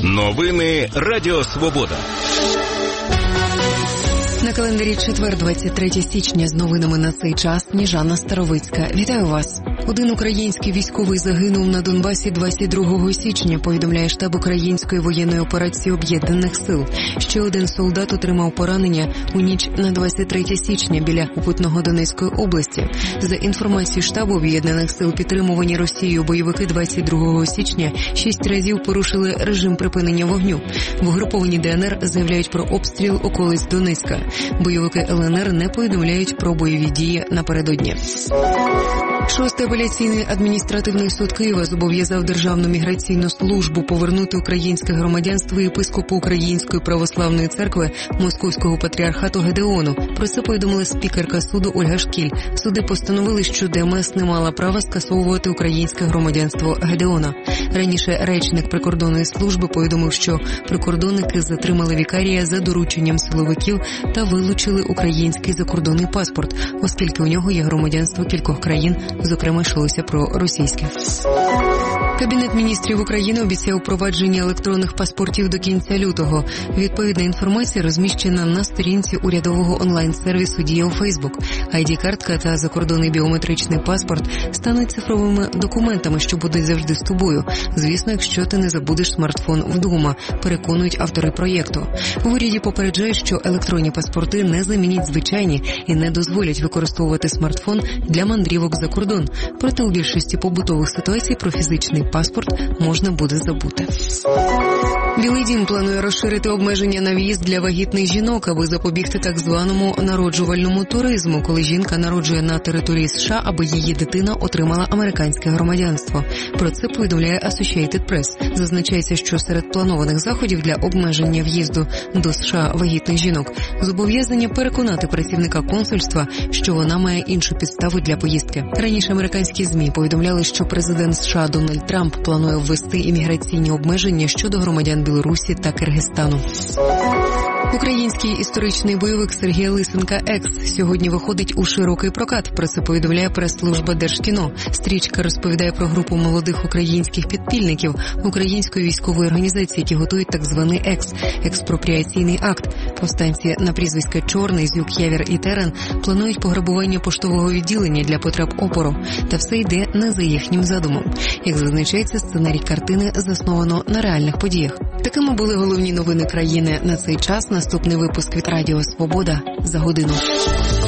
Новини Радіо Свобода. На календарі четвер, 23 січня, з новинами на цей час Сніжана Старовицька. Вітаю вас. Один український військовий загинув на Донбасі 22 січня, повідомляє штаб Української воєнної операції Об'єднаних сил. Ще один солдат отримав поранення у ніч на 23 січня біля Опитного Донецької області. За інформацією штабу Об'єднаних сил, підтримувані Росією бойовики 22 січня 6 разів порушили режим припинення вогню. В угрупованні ДНР заявляють про обстріл околиць Донецька. Бойовики ЛНР не повідомляють про бойові дії напередодні. Шостий апеляційний адміністративний суд Києва зобов'язав Державну міграційну службу повернути українське громадянство єпископу Української православної церкви Московського патріархату Гедеону. Про це повідомила спікерка суду Ольга Шкіль. Суди постановили, що ДМС не мала права скасовувати українське громадянство Гедеона. Раніше речник прикордонної служби повідомив, що прикордонники затримали вікарія за дорученням силовиків та вилучили український закордонний паспорт, оскільки у нього є громадянство кількох країн, зокрема йшлося про російське. Кабінет міністрів України обіцяв впровадження електронних паспортів до кінця лютого. Відповідна інформація розміщена на сторінці урядового онлайн-сервісу «Дія» у Фейсбук. ID-картка та закордонний біометричний паспорт стануть цифровими документами, що будуть завжди з тобою. Звісно, якщо ти не забудеш смартфон вдома, переконують автори проєкту. В уряді попереджають, що електронні паспорти не замінять звичайні і не дозволять використовувати смартфон для мандрівок за кордон. Проте у більшості побутових ситуацій про фізичний паспорт можна буде забути. Білий дім планує розширити обмеження на в'їзд для вагітних жінок, аби запобігти так званому народжувальному туризму, коли жінка народжує на території США, аби її дитина отримала американське громадянство. Про це повідомляє Associated Press. Зазначається, що серед планованих заходів для обмеження в'їзду до США вагітних жінок зобов'язання переконати працівника консульства, що вона має іншу підставу для поїздки. Раніше американські ЗМІ повідомляли, що президент США Дональд Трамп планує ввести імміграційні обмеження щодо громадян Білорусі та Киргизстану. Український історичний бойовик Сергія Лисенка «Екс» сьогодні виходить у широкий прокат. Про це повідомляє прес-служба Держкіно. Стрічка розповідає про групу молодих українських підпільників української військової організації, які готують так званий «Екс» – експропріаційний акт. Повстанці на прізвиська Чорний, Зюк, Явір і Терен планують пограбування поштового відділення для потреб опору. Та все йде не за їхнім задумом. Як зазначається, сценарій картини засновано на реальних подіях. Такими були головні новини країни на цей час. Наступний випуск від Радіо Свобода за годину.